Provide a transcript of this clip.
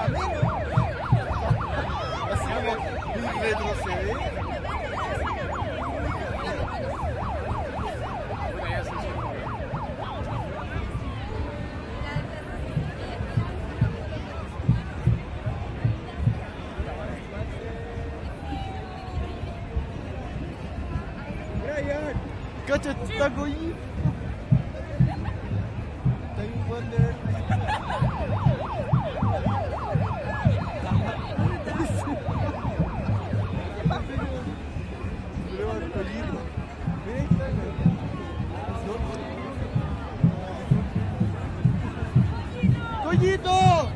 Así como retroceder. Cacha, está cogido. Está ahí un buen de ver. Pero va a cogido. Mira, ahí está. ¡Collito!